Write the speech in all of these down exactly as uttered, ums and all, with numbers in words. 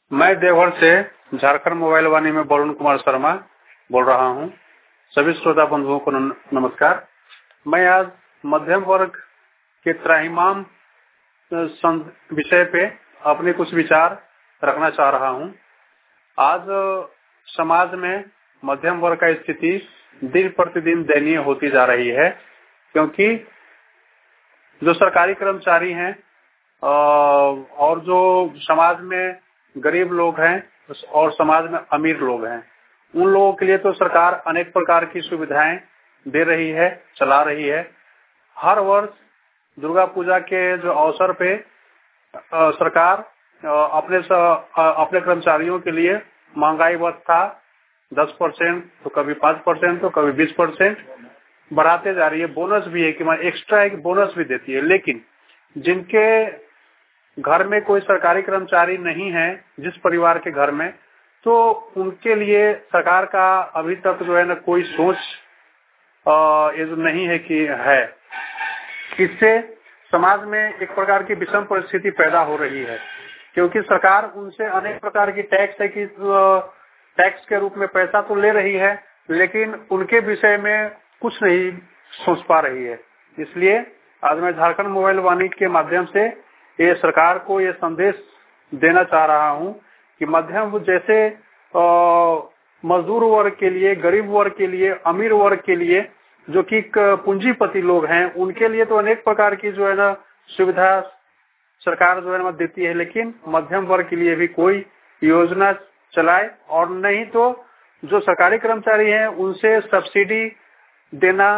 मैं देवघर से झारखंड मोबाइल वाणी में वरुण कुमार शर्मा बोल रहा हूं। सभी श्रोता बंधुओं को नमस्कार। मैं आज मध्यम वर्ग के त्राहिमाम विषय पे अपने कुछ विचार रखना चाह रहा हूं। आज समाज में मध्यम वर्ग का स्थिति दिन प्रतिदिन दयनीय होती जा रही है, क्योंकि जो सरकारी कर्मचारी हैं और जो समाज में गरीब लोग हैं और समाज में अमीर लोग हैं, उन लोगों के लिए तो सरकार अनेक प्रकार की सुविधाएं दे रही है, चला रही है। हर वर्ष दुर्गा पूजा के जो अवसर पे सरकार अपने अपने कर्मचारियों के लिए महंगाई भत्ता दस परसेंट तो कभी पाँच परसेंट तो कभी बीस परसेंट बढ़ाते जा रही है। बोनस भी है कि मैं एक्स्ट्रा एक बोनस भी देती है। लेकिन जिनके घर में कोई सरकारी कर्मचारी नहीं है, जिस परिवार के घर में, तो उनके लिए सरकार का अभी तक जो है ना कोई सोच ये जो नहीं है कि है। इससे समाज में एक प्रकार की विषम परिस्थिति पैदा हो रही है, क्योंकि सरकार उनसे अनेक प्रकार की टैक्स है कि टैक्स के रूप में पैसा तो ले रही है, लेकिन उनके विषय में कुछ नहीं सोच पा रही है। इसलिए आज मैं झारखंड मोबाइल वाणी के माध्यम से ये सरकार को ये संदेश देना चाह रहा हूं कि मध्यम जैसे मजदूर वर्ग के लिए, गरीब वर्ग के लिए, अमीर वर्ग के लिए, जो कि पूंजीपति लोग हैं, उनके लिए तो अनेक प्रकार की जो है ना सुविधा सरकार जो है ना देती है, लेकिन मध्यम वर्ग के लिए भी कोई योजना चलाए, और नहीं तो जो सरकारी कर्मचारी हैं उनसे सब्सिडी देना,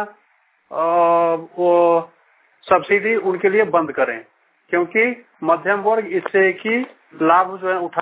वो सब्सिडी उनके लिए बंद करें, क्योंकि मध्यम वर्ग इससे एक ही लाभ जो है उठा